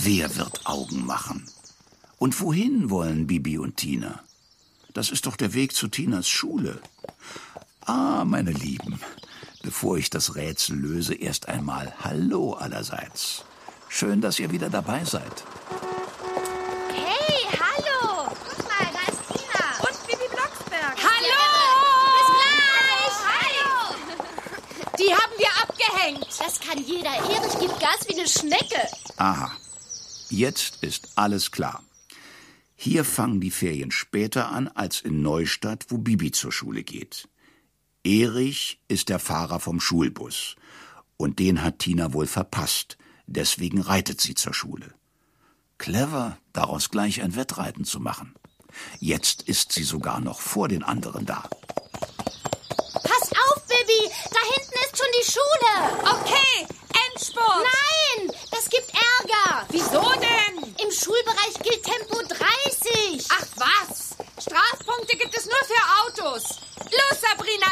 Wer wird Augen machen? Und wohin wollen Bibi und Tina? Das ist doch der Weg zu Tinas Schule. Ah, meine Lieben, bevor ich das Rätsel löse, erst einmal Hallo allerseits. Schön, dass ihr wieder dabei seid. Hey, hallo! Guck mal, da ist Tina. Und Bibi Blocksberg. Hallo! Bis gleich! Hallo! Die haben wir abgehängt. Das kann jeder. Erich gibt Gas wie eine Schnecke. Aha, jetzt ist alles klar. Hier fangen die Ferien später an als in Neustadt, wo Bibi zur Schule geht. Erich ist der Fahrer vom Schulbus. Und den hat Tina wohl verpasst. Deswegen reitet sie zur Schule. Clever, daraus gleich ein Wettreiten zu machen. Jetzt ist sie sogar noch vor den anderen da. Pass auf, Bibi! Da hinten ist schon die Schule! Okay, Endspurt. Nein! Das gibt Ärger! Wieso denn? Im Schulbereich gilt Tempo 30! Ach was, Strafpunkte gibt es nur für Autos. Los, Sabrina,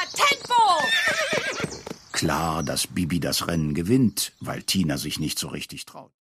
Tempo! Klar, dass Bibi das Rennen gewinnt, weil Tina sich nicht so richtig traut.